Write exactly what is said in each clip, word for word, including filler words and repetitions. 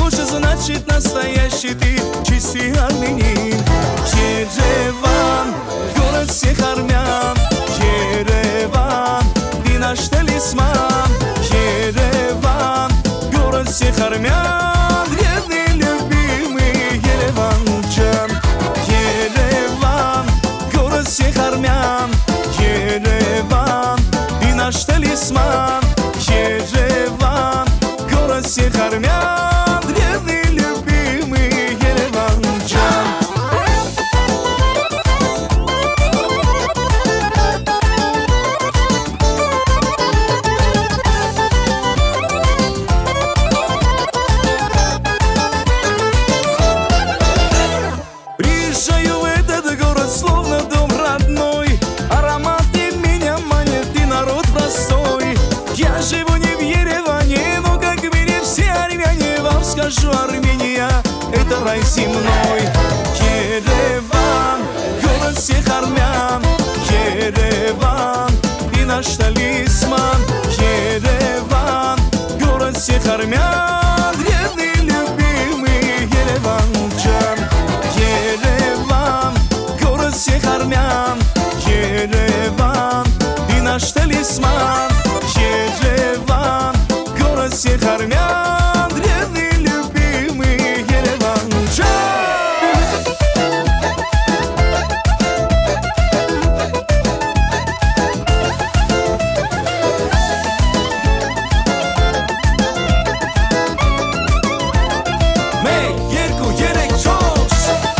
Похоже, значит, настоящий ты, чистый армянин. Ереван, город всех армян. Ереван, ты наш талисман. Ереван, город всех армян. Вредный, любимый Ереванчан. Ереван, город всех армян. Ереван, ты наш талисман. Ереван, город всех армян. Вредный, любимый Ереванчан. Приезжаю в этот город, словно дом родной. Ароматы меня манят и народ простой. Я живу не в Ереване, но как в мире все армяне. Вам скажу, Армения — это рай земной. Ереван, город всех армян. Ереван, ты наш талисман. Ереван, город всех армян. Вредный, любимый Ереванчан. Ереван, город всех армян. Ереван, ты наш талисман. Ереван, город всех армян. Вредный, любимый Ереванчан. Մեկ, երկու, երեք, չորս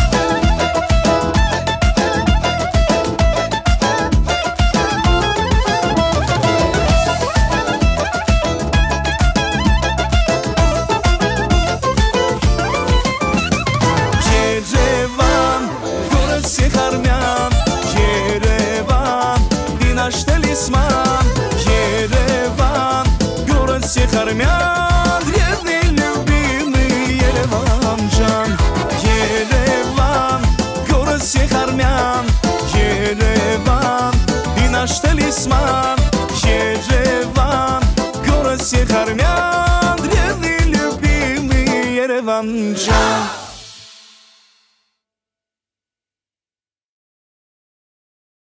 Երևան, город всех армян. Երևան, ты наш талисман. Երևան, город всех армян. Вредный, любимый Ереванчан. Ереван, город всех армян. Ереван, ты наш талисман. Ереван, город всех армян. Вредный, любимый Ереванчан.